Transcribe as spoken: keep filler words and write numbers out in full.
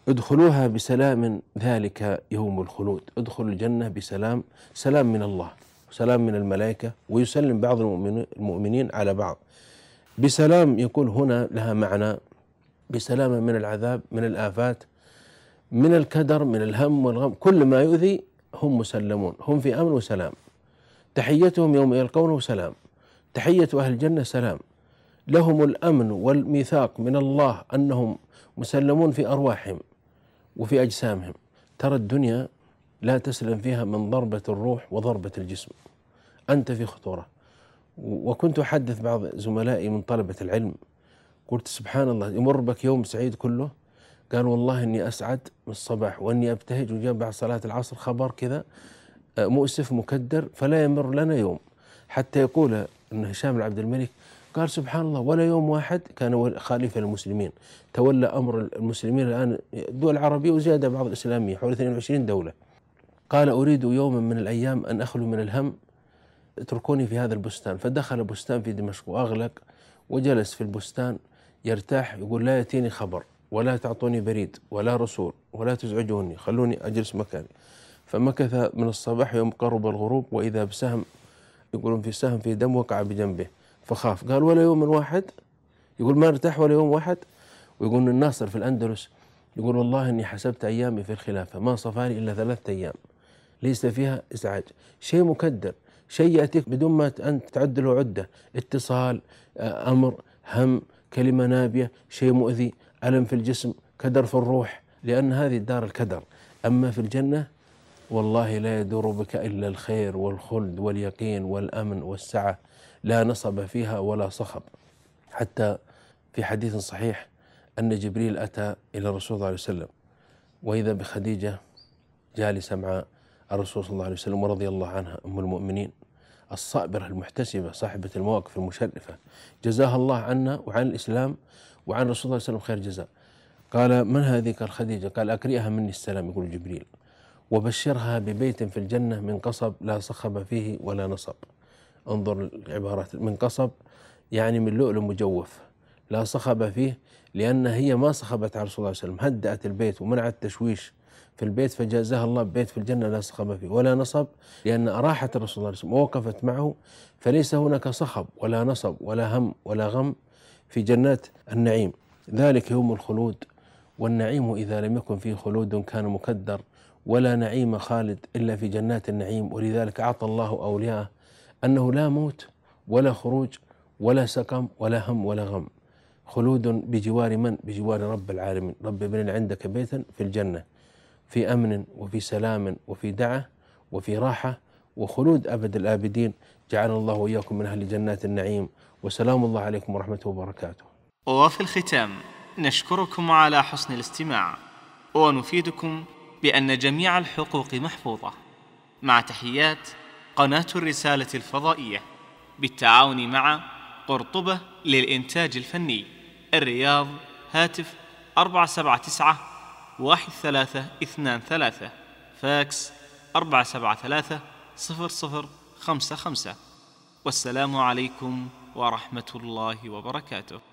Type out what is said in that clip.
ادخلوها بسلام ذلك يوم الخلود. ادخلوا الجنة بسلام، سلام من الله وسلام من الملائكة، ويسلم بعض المؤمنين على بعض بسلام. يكون هنا لها معنى بسلامة من العذاب، من الآفات، من الكدر، من الهم والغم، كل ما يؤذي هم مسلمون، هم في أمن وسلام. تحيتهم يوم يلقونه سلام، تحية أهل الجنة سلام، لهم الأمن والميثاق من الله أنهم مسلمون في أرواحهم وفي أجسامهم. ترى الدنيا لا تسلم فيها من ضربة الروح وضربة الجسم، أنت في خطورة. وكنت أحدث بعض زملائي من طلبة العلم، قلت سبحان الله، يمر بك يوم سعيد كله، قال والله إني أسعد من الصباح وإني أبتهج، وجاء بعد صلاة العصر خبر كذا مؤسف مكدر، فلا يمر لنا يوم حتى يقول أن هشام العبد الملك قال سبحان الله، ولا يوم واحد كان خليفة للمسلمين تولى أمر المسلمين الآن الدول العربية وزيادة بعض الإسلامية حوالي اثنين وعشرين دولة، قال أريد يوما من الأيام أن أخلو من الهم، اتركوني في هذا البستان. فدخل بستان في دمشق وأغلق وجلس في البستان يرتاح، يقول لا يأتيني خبر ولا تعطوني بريد ولا رسول ولا تزعجوني، خلوني أجلس مكاني. فمكث من الصباح يوم قرب الغروب، وإذا بسهم، يقولون في سهم في دم وقع بجنبه، فخاف. قال ولا يوم واحد، يقول ما ارتاح ولا يوم واحد. ويقول الناصر في الأندلس يقول والله إني حسبت أيامي في الخلافة ما صفاني إلا ثلاثة أيام ليس فيها إزعاج، شيء مكدر، شيء يأتيك بدون ما أنت تعد له عدة، اتصال، أمر، هم، كلمة نابية، شيء مؤذي، ألم في الجسم، كدر في الروح، لأن هذه دار الكدر. أما في الجنة والله لا يدور بك إلا الخير والخلد واليقين والأمن والسعة، لا نصب فيها ولا صخب. حتى في حديث صحيح أن جبريل أتى إلى الرسول صلى الله عليه وسلم، وإذا بخديجة جالسة مع الرسول صلى الله عليه وسلم ورضي الله عنها، أم المؤمنين الصابرة المحتسبة صاحبة المواقف المشرفة، جزاها الله عنا وعن الإسلام وعن رسول الله صلى الله عليه وسلم خير جزاء. قال من هذه؟ قال خديجة. قال أقرئها مني السلام، يقول جبريل، وبشرها ببيت في الجنة من قصب لا صخب فيه ولا نصب. انظر العبارات، من قصب يعني من لؤلؤ مجوف، لا صخب فيه، لأن هي ما صخبت على رسول الله صلى الله عليه وسلم، هدأت البيت ومنعت التشويش في البيت، فجازها الله ببيت في الجنة لا صخب فيه ولا نصب، لأن أراحت الرسول صلى الله عليه وسلم ووقفت معه، فليس هناك صخب ولا نصب ولا هم ولا غم في جنات النعيم. ذلك يوم الخلود، والنعيم إذا لم يكن فيه خلود كان مكدر، ولا نعيم خالد إلا في جنات النعيم. ولذلك أعطى الله أولياءه أنه لا موت ولا خروج ولا سقم ولا هم ولا غم، خلود بجوار من؟ بجوار رب العالمين. رب ابن عندك بيتا في الجنة في أمن وفي سلام وفي دعة وفي راحة وخلود أبد الآبدين. جعلنا الله وإياكم من أهل جنات النعيم، وسلام الله عليكم ورحمته وبركاته. وفي الختام نشكركم على حسن الاستماع، ونفيدكم بأن جميع الحقوق محفوظة. مع تحيات قناة الرسالة الفضائية بالتعاون مع قرطبة للإنتاج الفني، الرياض. هاتف أربعة سبعة تسعة واحد ثلاثة اثنان ثلاثة، فاكس أربعة سبعة ثلاثة صفر صفر خمسة خمسة. والسلام عليكم ورحمة الله وبركاته.